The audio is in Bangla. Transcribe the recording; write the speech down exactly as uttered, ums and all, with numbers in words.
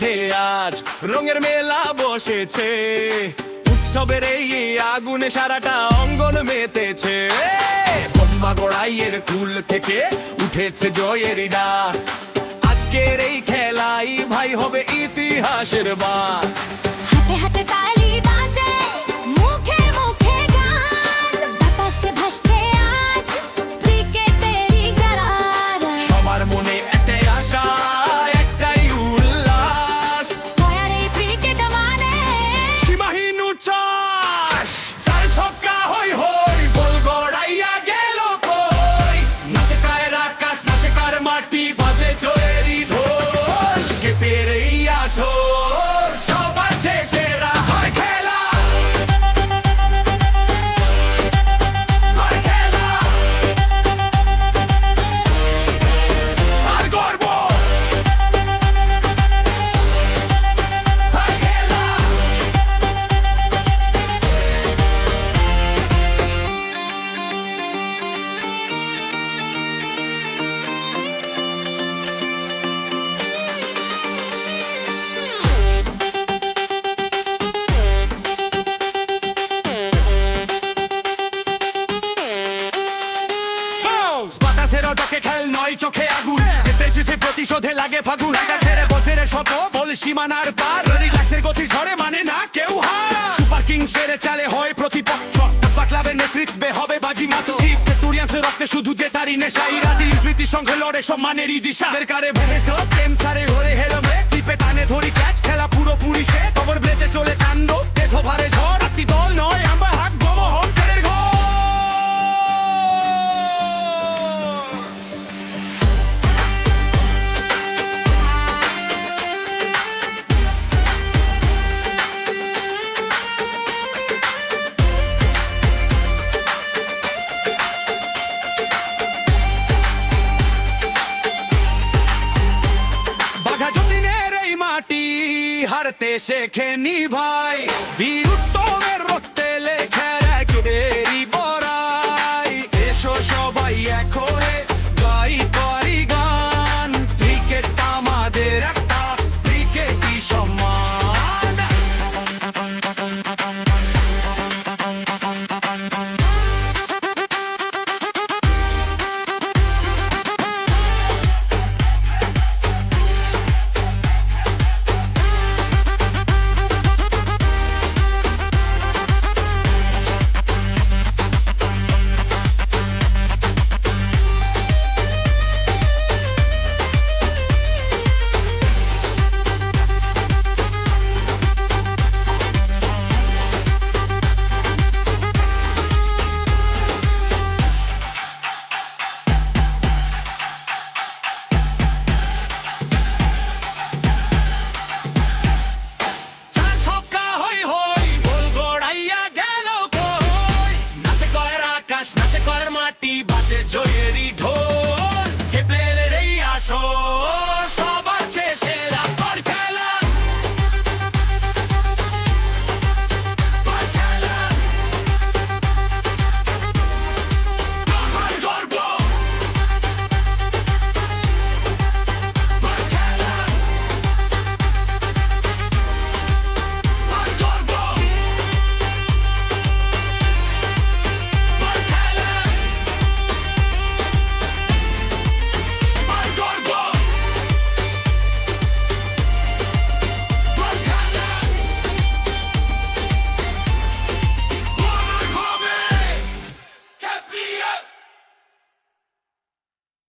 মাঠে আজ রঙের মেলা বসেছে। উৎসবের এই আগুনে সারাটা অঙ্গন মেতেছে। বোম্বা গড়াইয়ের কুল থেকে উঠেছে জয়ের ডাক। আজকের এই খেলাই ভাই হবে ইতিহাসের বার। হাতে হাতে তালি বাজে, মুখে মুখে গান, বাতাসে ভাসছে আজ ক্রিকেটেরই গান। সবার মনে একটাই আশা, একটাই উল্লাস। দয়ার এই ক্রিকেট মানে সীমাহীন উচ্ছ্বাস। চার ছক্কা হই হই, বল গড়াইয়া গেল কই। নাচে কায়ের আকাশ, নাচে কার মাটি, বাজে জয়েরই ঢোল। কে পেরেই আসর, সবার শেষেরা হয় খেলা। হয় খেলা আর গর্ব। হয় খেলা বাতাসেরও ডাকে খেল নয় চোখে আগুন। এতে যে প্রতিশোধে লাগে ফাগুন। ছেড়ে বছরে শত বল সীমানার পার। রিল্যাক্সের গতি ঝরে মানে না কেউ হার। সুপার কিং সেরে চালে হয় প্রতিপক্ষ। টাপ্পা ক্লাবের নেতৃত্বে হবে বাজি মাতো। ভিক্টোরিয়ান্সের রক্তে শুধু জেতারই নেশা। ইরাদি স্মৃতির সঙ্গে লড়ে সম্মানেরই দিশা। কারে ভেঙে প্রেম ছাড়ে হরে হেলমে। সিপে টানে ধরি ক্যাচ, খেলা পুরোপুরি সে। খবর ব্লেতে চলে কাণ্ড, দেখো ভারে ঝড়। একটি দল নয় আমরা হাক গমহন তেরের ঘর। বাঘা যতীনের এই মাটি হারতে শেখেনি ভাই। বীর উত্তমের রক্তে লেখা একেরই বড়াই। এসো সবাই এক হয়ে